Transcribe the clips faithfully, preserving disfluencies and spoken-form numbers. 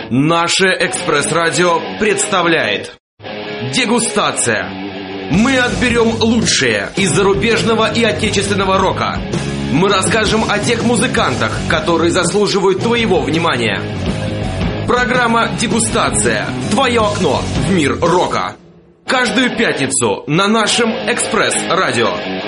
Наше «Экспресс-радио» представляет «Дегустация». Мы отберем лучшее из зарубежного и отечественного рока. Мы расскажем о тех музыкантах, которые заслуживают твоего внимания. Программа «Дегустация». Твое окно в мир рока. Каждую пятницу на нашем «Экспресс-радио».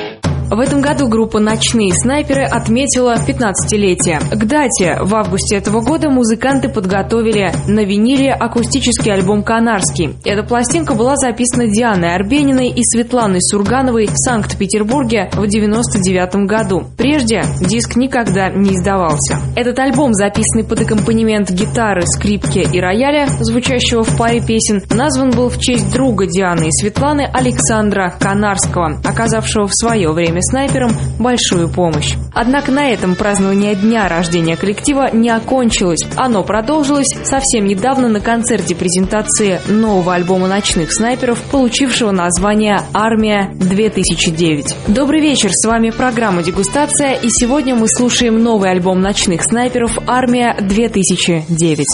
В этом году группа «Ночные снайперы» отметила пятнадцатилетие. К дате в августе этого года музыканты подготовили на виниле акустический альбом «Канарский». Эта пластинка была записана Дианой Арбениной и Светланой Сургановой в Санкт-Петербурге в девяносто девятом году. Прежде диск никогда не издавался. Этот альбом, записанный под аккомпанемент гитары, скрипки и рояля, звучащего в паре песен, назван был в честь друга Дианы и Светланы Александра Канарского, оказавшего в свое время снайперам большую помощь. Однако на этом празднование дня рождения коллектива не окончилось. Оно продолжилось совсем недавно на концерте презентации нового альбома «Ночных снайперов», получившего название «Армия-две тысячи девять». Добрый вечер, с вами программа «Дегустация», и сегодня мы слушаем новый альбом «Ночных снайперов» «Армия-две тысячи девять».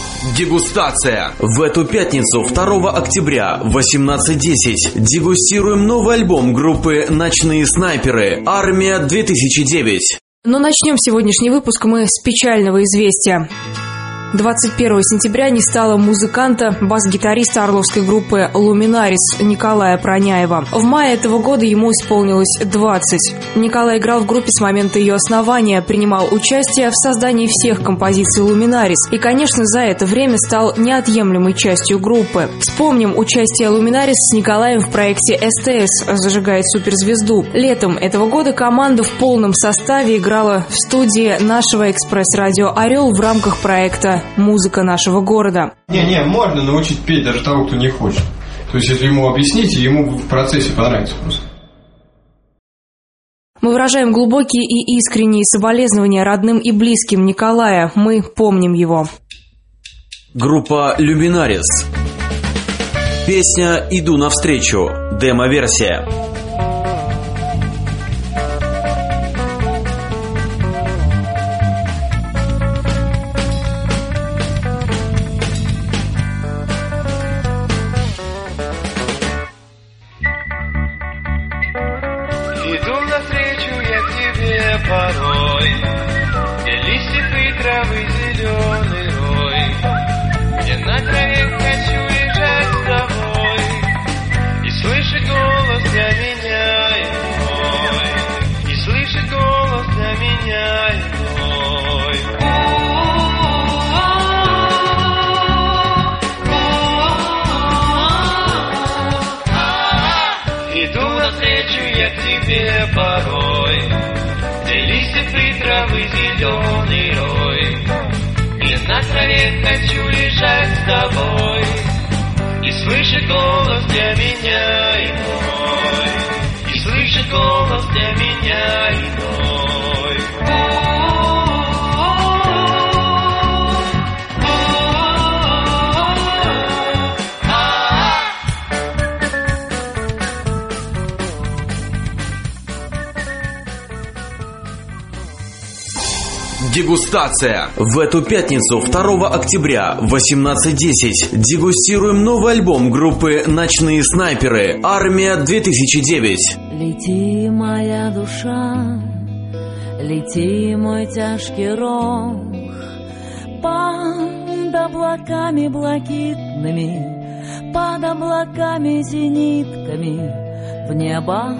Дегустация. В эту пятницу, второго октября, в восемнадцать десять, дегустируем новый альбом группы «Ночные снайперы» «Армия-две тысячи девять». Но начнем сегодняшний выпуск мы с печального известия. двадцать первого сентября не стало музыканта, бас-гитариста орловской группы «Luminaris» Николая Проняева. В мае этого года ему исполнилось двадцать. Николай играл в группе с момента ее основания, принимал участие в создании всех композиций «Luminaris» и, конечно, за это время стал неотъемлемой частью группы. Вспомним участие «Luminaris» с Николаем в проекте эс тэ эс «Зажигает суперзвезду». Летом этого года команда в полном составе играла в студии нашего «Экспресс-радио Орел» в рамках проекта «Музыка нашего города». Не-не, можно научить петь даже того, кто не хочет. То есть, если ему объясните, ему в процессе понравится просто. Мы выражаем глубокие и искренние соболезнования родным и близким Николая. Мы помним его. Группа «Luminaris». Песня «Иду навстречу». Демо-версия. Порой, где листьев и травы зеленый рой, где на траве хочу лежать с тобой и слышать голос для меня иной, и слышать голос для меня иной. Иду навстречу я к тебе порой, листьев и травы зеленый рой, и на траве хочу лежать с тобой и слышать голос для меня иной, и слышать голос для меня иной. Дегустация. В эту пятницу, второго октября, в восемнадцать десять, дегустируем новый альбом группы «Ночные снайперы» «Армия-две тысячи девять». Лети, моя душа, лети, мой тяжкий рог, под облаками блакитными, под облаками зенитками в небо,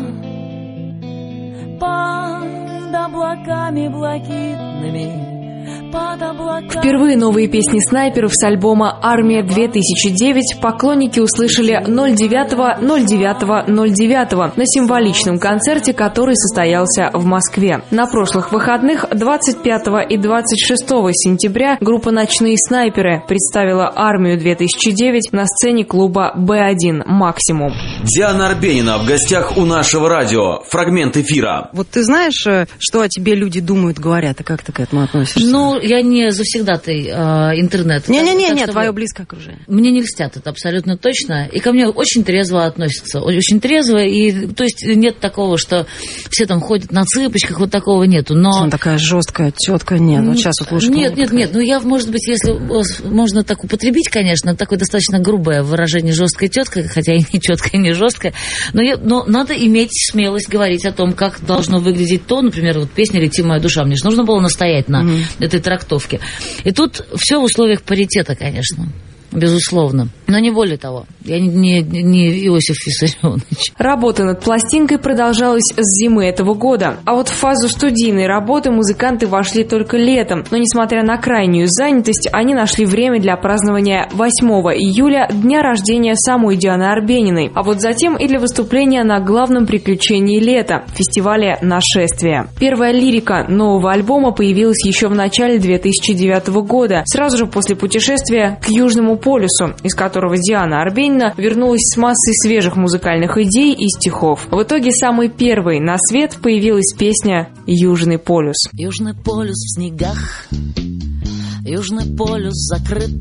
под облаками блакитными, под облаками... Впервые новые песни снайперов с альбома «Армия-две тысячи девять» поклонники услышали ноль девятого ноль девятого ноль девятого на символичном концерте, который состоялся в Москве. На прошлых выходных, двадцать пятого и двадцать шестого сентября, группа «Ночные снайперы» представила «Армию-две тысячи девять» на сцене клуба бэ один «Максимум». Диана Арбенина в гостях у нашего радио. Фрагмент эфира. Вот ты знаешь, что о тебе люди думают, говорят, и как ты к этому относишься? Ну, я не завсегдатай э, интернета. Не-не-не, так, нет, так, твое вы... близкое окружение. Мне не льстят, это абсолютно точно. И ко мне очень трезво относятся. Очень трезво. И, то есть нет такого, что все там ходят на цыпочках, вот такого нету. Но... Она такая жесткая тетка, нет, вот сейчас вот лучше. Нет, нет, нет, ну я, может быть, если можно так употребить, конечно, такое достаточно грубое выражение жесткая тетка, хотя и не четкая, и не жесткая, но, я, но надо иметь смелость говорить о том, как должно выглядеть то, например, вот песня «Лети, моя душа», мне же нужно было настоять на mm-hmm. этой трактовке. И тут все в условиях паритета, конечно. Безусловно. Но не более того. Я не, не, не Иосиф Виссарионович. Работа над пластинкой продолжалась с зимы этого года. А вот в фазу студийной работы музыканты вошли только летом. Но, несмотря на крайнюю занятость, они нашли время для празднования восьмого июля, дня рождения самой Дианы Арбениной. А вот затем и для выступления на главном приключении лета – фестивале «Нашествие». Первая лирика нового альбома появилась еще в начале две тысячи девятого года, сразу же после путешествия к Южному полюсу, из которого Диана Арбенина вернулась с массой свежих музыкальных идей и стихов. В итоге самой первой на свет появилась песня «Южный полюс». Южный полюс в снегах, Южный полюс закрыт,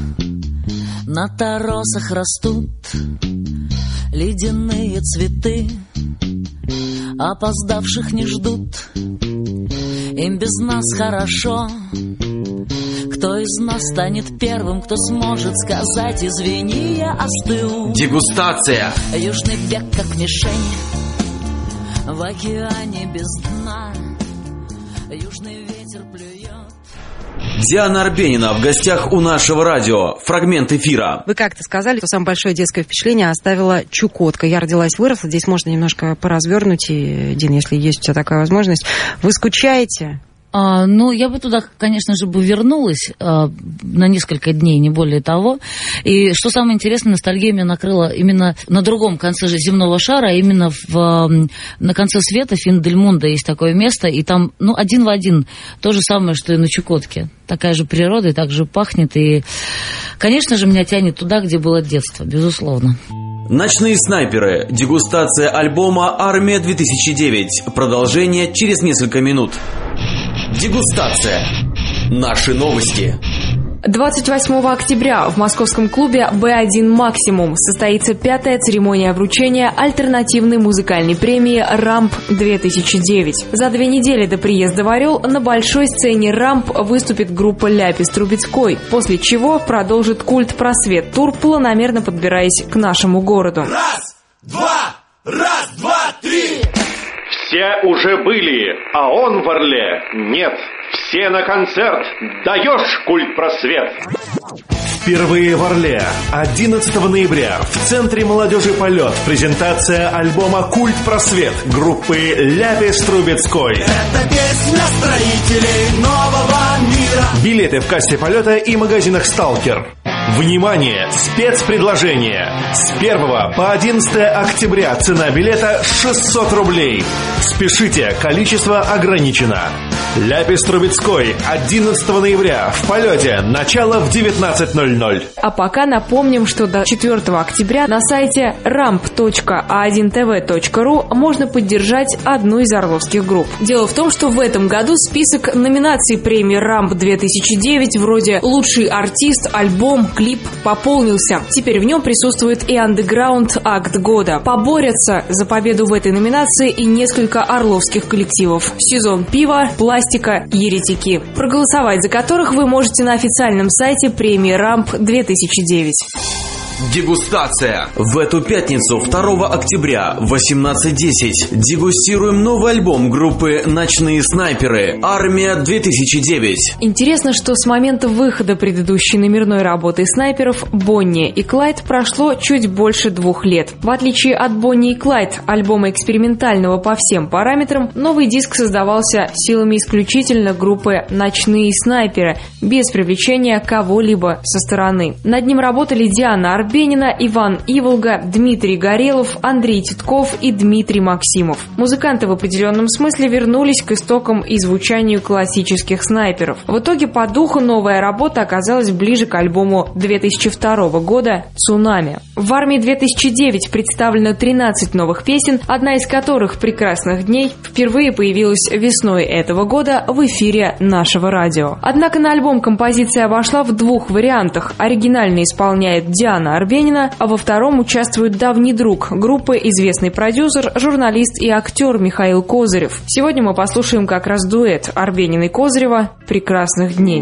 на торосах растут ледяные цветы, опоздавших не ждут, им без нас хорошо. Кто из нас станет первым, кто сможет сказать «Извини, я остыл». Дегустация. Южный бег как мишень в океане без дна. Южный ветер плюет. Диана Арбенина в гостях у нашего радио. Фрагмент эфира. Вы как-то сказали, что самое большое детское впечатление оставила Чукотка. Я родилась, выросла. Здесь можно немножко поразвернуть. И, Дин, если есть у тебя такая возможность. Вы скучаете? А, ну, я бы туда, конечно же, бы вернулась а, на несколько дней, не более того. И что самое интересное, ностальгия меня накрыла именно на другом конце же земного шара, а именно в, на конце света, Фин-дель-Мунда, есть такое место, и там, ну, один в один то же самое, что и на Чукотке. Такая же природа, и так же пахнет. И, конечно же, меня тянет туда, где было детство, безусловно. Ночные снайперы. Дегустация альбома «Армия-две тысячи девять». Продолжение через несколько минут. Дегустация. Наши новости. двадцать восьмого октября в московском клубе бэ один «Максимум» состоится пятая церемония вручения альтернативной музыкальной премии «Рамп-две тысячи девять». За две недели до приезда в «Орел» на большой сцене «Рамп» выступит группа «Ляпис Трубецкой», после чего продолжит культ «Просвет-тур», планомерно подбираясь к нашему городу. Раз, два, раз, два, три! Все уже были, а он в Орле нет. Все на концерт. Даешь, культ «Просвет». Впервые в Орле. одиннадцатого ноября в Центре молодежи «Полет» презентация альбома «Культ Просвет» группы «Ляпис Трубецкой». Это песня строителей нового мира. Билеты в кассе «Полета» и магазинах «Сталкер». Внимание! Спецпредложение! С первого по одиннадцатое октября цена билета шестьсот рублей. Спешите, количество ограничено. Ляпис Трубецкой, одиннадцатого ноября в «Полете», начало в девятнадцать ноль ноль. А пока напомним, что до четвёртого октября на сайте рамп точка а один тэ вэ точка ру можно поддержать одну из орловских групп. Дело в том, что в этом году список номинаций премии «Рамп-две тысячи девять» вроде «Лучший артист», «Альбом», «Клип» пополнился. Теперь в нем присутствует и андеграунд «Акт года». Поборются за победу в этой номинации и несколько орловских коллективов. «Сезон пива», «Пластика», «Еретики», проголосовать за которых вы можете на официальном сайте премии «Рамп-две тысячи девять». Дегустация. В эту пятницу, второго октября, в восемнадцать десять, дегустируем новый альбом группы «Ночные снайперы» «Армия-две тысячи девять». Интересно, что с момента выхода предыдущей номерной работы снайперов «Бонни и Клайд» прошло чуть больше двух лет. В отличие от «Бонни и Клайд», альбома экспериментального по всем параметрам, новый диск создавался силами исключительно группы «Ночные снайперы», без привлечения кого-либо со стороны. Над ним работали Диана Арбенина, Арбенина, Иван Иволга, Дмитрий Горелов, Андрей Титков и Дмитрий Максимов. Музыканты в определенном смысле вернулись к истокам и звучанию классических снайперов. В итоге по духу новая работа оказалась ближе к альбому две тысячи второго года «Цунами». В «Армии две тысячи девять» представлено тринадцать новых песен, одна из которых «Прекрасных дней» впервые появилась весной этого года в эфире нашего радио. Однако на альбом композиция обошла в двух вариантах. Оригинально исполняет Диана Арбенина, а во втором участвует давний друг группы, известный продюсер, журналист и актер Михаил Козырев. Сегодня мы послушаем как раз дуэт Арбенина и Козырева «Прекрасных дней».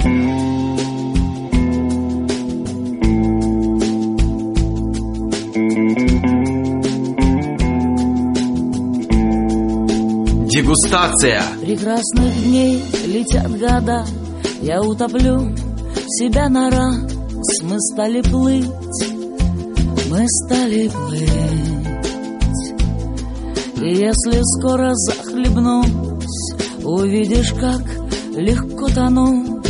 Дегустация. Прекрасных дней летят года, я утоплю себя на раз. Мы стали плыть, мы стали плыть. И если скоро захлебнусь, увидишь, как легко тонуть.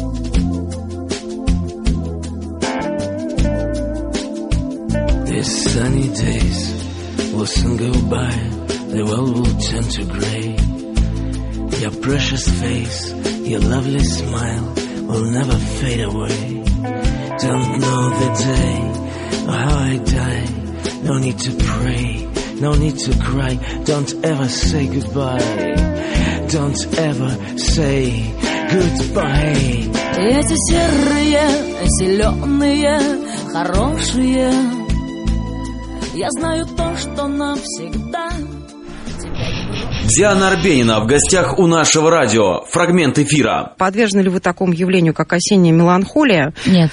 These sunny days will soon go by. The world will turn to grey. Your precious face, your lovely smile will never fade away. Don't know the day or how I die. No need to pray, no need to cry. Don't ever say goodbye. Don't ever say goodbye. Эти серые, зеленые, хорошие. Я знаю то, что навсегда. Диана Арбенина в гостях у нашего радио. Фрагмент эфира. Подвержены ли вы такому явлению, как осенняя меланхолия? Нет.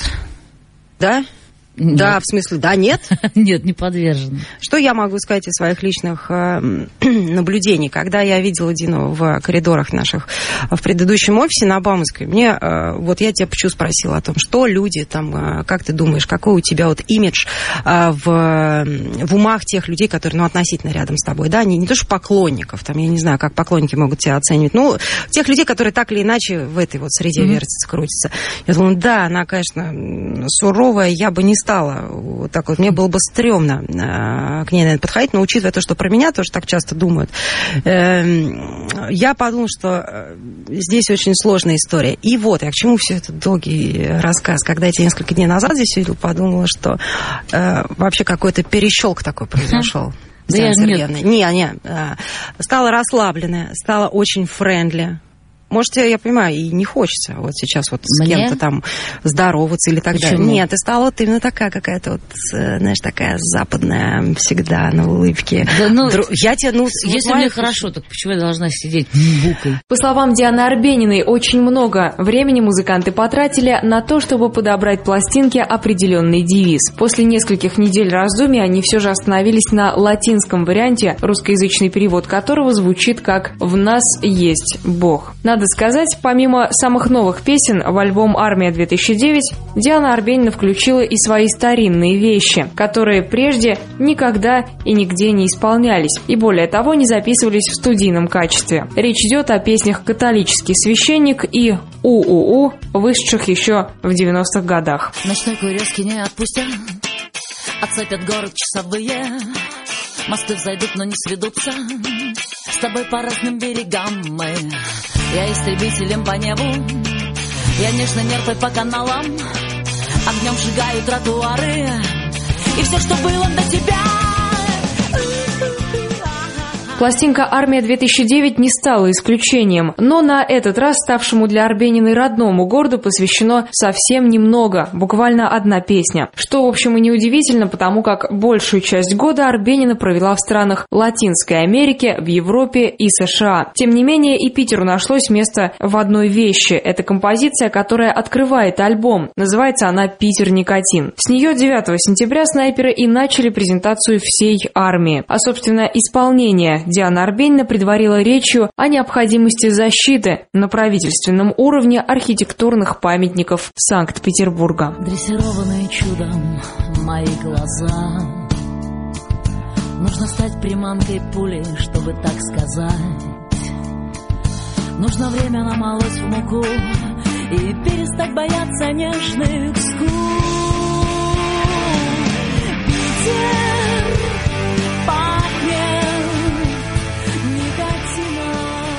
Да? Нет. Да, в смысле, да, нет? Нет, не подвержена. Что я могу сказать из своих личных э, наблюдений? Когда я видела Дину в коридорах наших в предыдущем офисе на Бауманской, мне, э, вот я тебя почему спросила о том, что люди там, э, как ты думаешь, какой у тебя вот имидж э, в, в умах тех людей, которые, ну, относительно рядом с тобой, да, не, не то что поклонников, там, я не знаю, как поклонники могут тебя оценивать, ну, тех людей, которые так или иначе в этой вот среде mm-hmm. вертятся, крутятся. Я думаю, да, она, конечно, суровая, я бы не стала вот так вот, мне было бы стрёмно э, к ней, наверное, подходить, но учитывая то, что про меня тоже так часто думают, э, я подумала, что здесь очень сложная история. И вот, я к чему все это долгий рассказ, когда я несколько дней назад здесь видела, подумала, что э, вообще какой-то перещелк такой произошел. Да я нет. Не, не, э, стала расслабленная, стала очень френдли. Может, я, я понимаю, и не хочется вот сейчас вот с Мне? кем-то там здороваться или так Почему? далее. Нет, ты стала вот именно такая какая-то вот, знаешь, такая западная всегда на улыбке. Да, ну, Дру... я тебе, ну, если вот мне моя... хорошо, так почему я должна сидеть букой? По словам Дианы Арбениной, очень много времени музыканты потратили на то, чтобы подобрать пластинке определенный девиз. После нескольких недель раздумий они все же остановились на латинском варианте, русскоязычный перевод которого звучит как «В нас есть Бог». Надо сказать, помимо самых новых песен в альбом «Армия две тысячи девять» Диана Арбенина включила и свои старинные вещи, которые прежде никогда и нигде не исполнялись, и более того, не записывались в студийном качестве. Речь идет о песнях «Католический священник» и «У-у-у», вышедших еще в девяностых годах. Ночной курьерский не отпустят, отцепят город часовые, мосты взойдут, но не сведутся, с тобой по разным берегам мы. Я истребителем по небу, я нежно нерпой по каналам, огнем сжигаю тротуары, и все, что было до тебя. Пластинка «Армия две тысячи девять» не стала исключением, но на этот раз ставшему для Арбениной родному городу посвящено совсем немного, буквально одна песня. Что, в общем, и неудивительно, потому как большую часть года Арбенина провела в странах Латинской Америки, в Европе и США. Тем не менее, и Питеру нашлось место в одной вещи. Это композиция, которая открывает альбом. Называется она «Питер Никотин». С нее девятого сентября снайперы и начали презентацию всей армии. А, собственно, исполнение Диана Арбенина предварила речью о необходимости защиты на правительственном уровне архитектурных памятников Санкт-Петербурга. Дрессированные чудом мои глаза, нужно стать приманкой пули, чтобы так сказать. Нужно время намолоть в муку и перестать бояться нежных скул.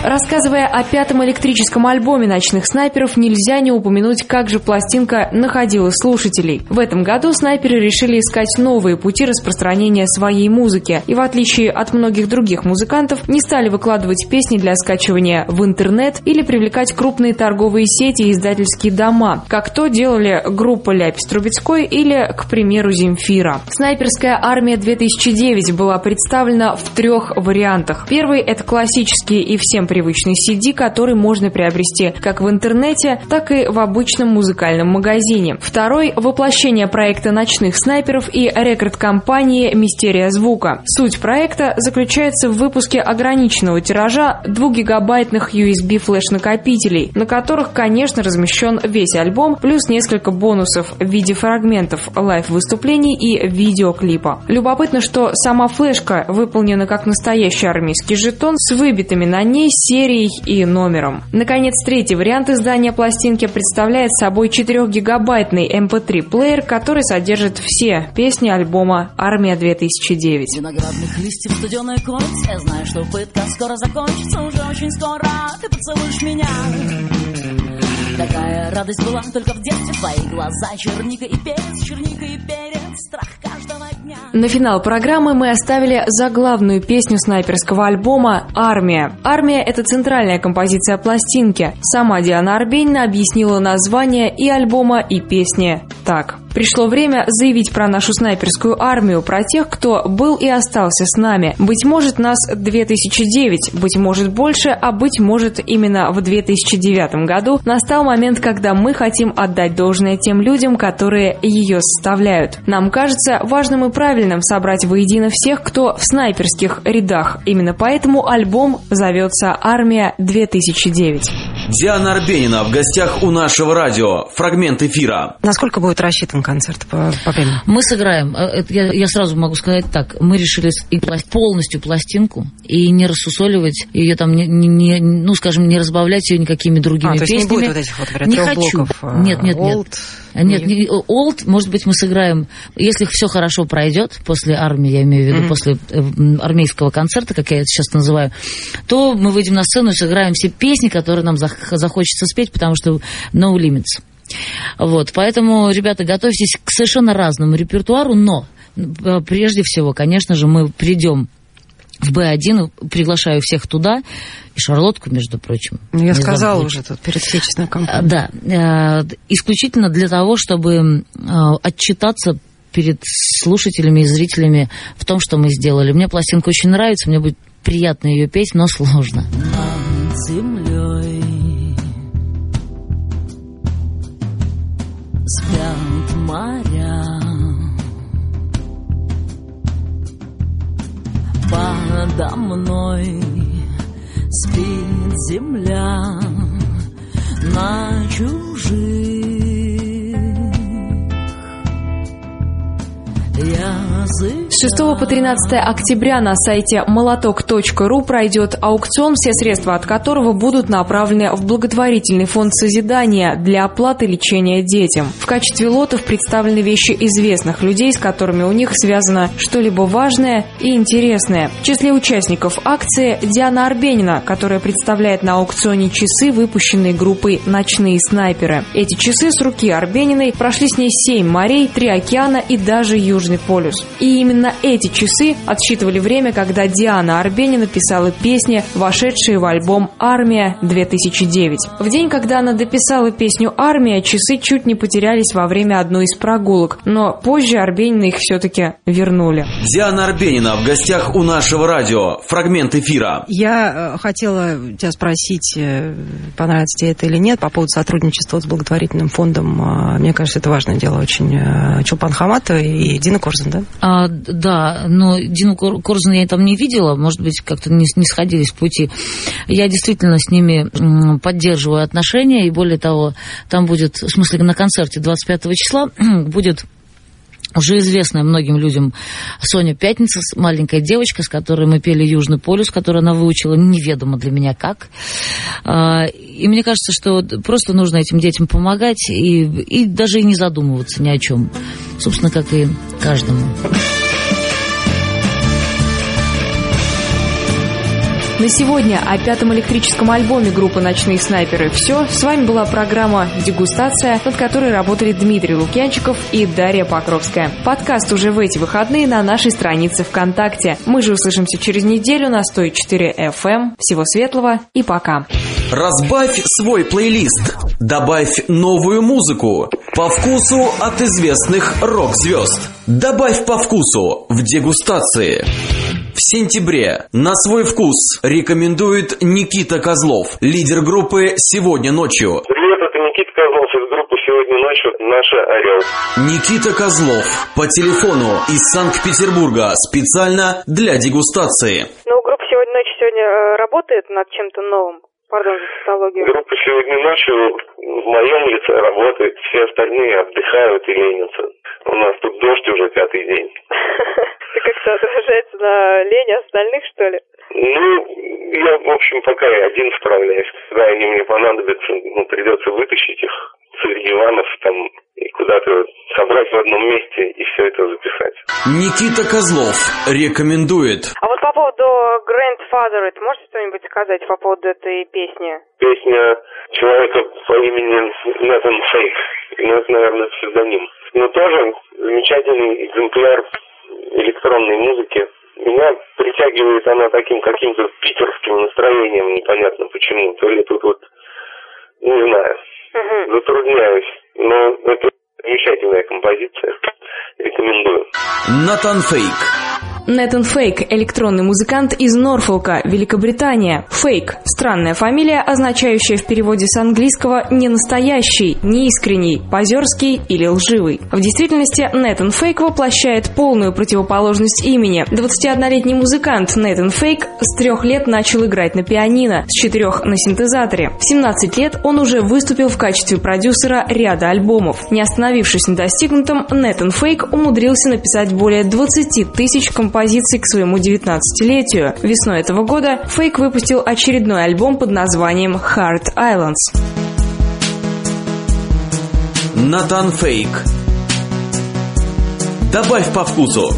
Рассказывая о пятом электрическом альбоме «Ночных снайперов», нельзя не упомянуть, как же пластинка находила слушателей. В этом году снайперы решили искать новые пути распространения своей музыки и, в отличие от многих других музыкантов, не стали выкладывать песни для скачивания в интернет или привлекать крупные торговые сети и издательские дома, как то делали группа Ляпис-Трубецкой или, к примеру, Земфира. «Снайперская армия-две тысячи девять» была представлена в трех вариантах. Первый – это классический и всем привычный си ди, который можно приобрести как в интернете, так и в обычном музыкальном магазине. Второй – воплощение проекта «Ночных снайперов» и рекорд-компании «Мистерия звука». Суть проекта заключается в выпуске ограниченного тиража двухгигабайтных ю эс би флеш-накопителей, на которых, конечно, размещен весь альбом, плюс несколько бонусов в виде фрагментов лайв-выступлений и видеоклипа. Любопытно, что сама флешка выполнена как настоящий армейский жетон с выбитыми на ней серией и номером. Наконец, третий вариант издания пластинки представляет собой четырехгигабайтный эм пэ три плеер, который содержит все песни альбома «Армия-две тысячи девять». Виноградных листьев студеная кость. Я знаю, что пытка скоро закончится, уже очень скоро ты поцелуешь меня. Такая радость была только в детстве. Твои глаза, черника и перец, черника и перец, страх каждого дня. На финал программы мы оставили заглавную песню снайперского альбома «Армия». «Армия» — это центральная композиция пластинки. Сама Диана Арбенина объяснила название и альбома, и песни так. Пришло время заявить про нашу снайперскую армию, про тех, кто был и остался с нами. Быть может, нас две тысячи девять, быть может больше, а быть может именно в две тысячи девятом году настал момент, когда мы хотим отдать должное тем людям, которые ее составляют. Нам кажется важным и правильным собрать воедино всех, кто в снайперских рядах. Именно поэтому альбом зовется «Армия-две тысячи девять». Диана Арбенина в гостях у нашего радио. Фрагмент эфира. Насколько будет рассчитан концерт по, по времени? Мы сыграем. Я, я сразу могу сказать так. Мы решили играть полностью пластинку и не рассусоливать ее там, не, не, ну, скажем, не разбавлять ее никакими другими а, то есть песнями. Не будет вот этих вот, говорят, не трех хочу. блоков? Нет, нет, нет. Old. Нет, не, Old, может быть, мы сыграем, если все хорошо пройдет после армии, я имею в виду, mm-hmm. после армейского концерта, как я это сейчас называю, то мы выйдем на сцену и сыграем все песни, которые нам захочется спеть, потому что no limits. Вот, поэтому, ребята, готовьтесь к совершенно разному репертуару, но прежде всего, конечно же, мы придем в Бэ один, приглашаю всех туда, и Шарлотку, между прочим. Ну, я сказала забыть. Уже тут перед отечественной кампанией. Да, исключительно для того, чтобы отчитаться перед слушателями и зрителями в том, что мы сделали. Мне пластинка очень нравится, мне будет приятно ее петь, но сложно. Над землей спят моря, подо мной спит земля на чужих языках. С шестого по тринадцатое октября на сайте молоток точка ру пройдет аукцион, все средства от которого будут направлены в благотворительный фонд созидания для оплаты лечения детям. В качестве лотов представлены вещи известных людей, с которыми у них связано что-либо важное и интересное. В числе участников акции Диана Арбенина, которая представляет на аукционе часы, выпущенные группой «Ночные снайперы». Эти часы с руки Арбениной прошли с ней семь морей, три океана и даже Южный полюс. И именно эти часы отсчитывали время, когда Диана Арбенина писала песни, вошедшие в альбом «Армия-две тысячи девять». В день, когда она дописала песню «Армия», часы чуть не потерялись во время одной из прогулок, но позже Арбенина их все-таки вернули. Диана Арбенина в гостях у нашего радио. Фрагмент эфира. Я хотела тебя спросить, понравится тебе это или нет, по поводу сотрудничества с благотворительным фондом. Мне кажется, это важное дело очень. Чулпан Хаматова и Дина Корзун, да? А, да, но Дину Корзун я там не видела, может быть, как-то не, не сходились в пути. Я действительно с ними поддерживаю отношения, и более того, там будет, в смысле, на концерте двадцать пятого числа будет уже известная многим людям Соня Пятница, маленькая девочка, с которой мы пели «Южный полюс», которую она выучила неведомо для меня как. И мне кажется, что просто нужно этим детям помогать и, и даже и не задумываться ни о чем. Собственно, как и каждому. На сегодня о пятом электрическом альбоме группы «Ночные снайперы» все. С вами была программа «Дегустация», над которой работали Дмитрий Лукьянчиков и Дарья Покровская. Подкаст уже в эти выходные на нашей странице ВКонтакте. Мы же услышимся через неделю на сто четыре эф эм. Всего светлого и пока. Разбавь свой плейлист. Добавь новую музыку. По вкусу от известных рок-звезд. Добавь по вкусу в дегустации. В сентябре на свой вкус рекомендует Никита Козлов, лидер группы «Сегодня ночью». Привет, это Никита Козлов из группы «Сегодня ночью» «Наша Орел». Никита Козлов по телефону из Санкт-Петербурга специально для дегустации. Ну, группа «Сегодня ночью» сегодня э, работает над чем-то новым. Пардон за тавтологию. Группа «Сегодня ночью» в моем лице работает, все остальные отдыхают и ленятся. У нас тут дождь уже пятый день. Это как-то отражается на лени остальных, что ли? Ну, я, в общем, пока и один справляюсь. Когда они мне понадобятся, ну, придется вытащить их с диванов там и куда-то собрать в одном месте и все это записать. Никита Козлов рекомендует. А вот по поводу Grandfather, можете что-нибудь сказать по поводу этой песни? Песня человека по имени Nathan Fake. Ну, это, наверное, псевдоним. Но тоже замечательный экземпляр электронной музыки. Меня притягивает она таким каким-то питерским настроением, непонятно почему. То ли тут вот, не знаю, угу. затрудняюсь. Но это замечательная композиция. Рекомендую. Натан Фейк. Натан Фейк – электронный музыкант из Норфолка, Великобритания. Фейк – странная фамилия, означающая в переводе с английского «ненастоящий», «неискренний», «позерский» или «лживый». В действительности Натан Фейк воплощает полную противоположность имени. двадцатиоднолетний музыкант Натан Фейк с трех лет начал играть на пианино, с четырех – на синтезаторе. В семнадцать лет он уже выступил в качестве продюсера ряда альбомов. Не остановившись на достигнутом, Натан Фейк умудрился написать более двадцати тысяч композиций композиций к своему девятнадцатилетию. Весной этого года Фейк выпустил очередной альбом под названием Heart Islands. Натан Фейк. Добавь по вкусу.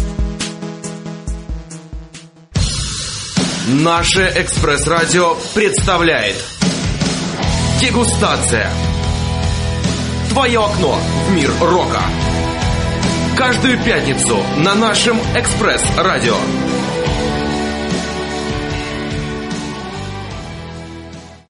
Наше Экспресс-радио представляет Дегустация. Твое окно в мир рока. Каждую пятницу на нашем Экспресс-радио.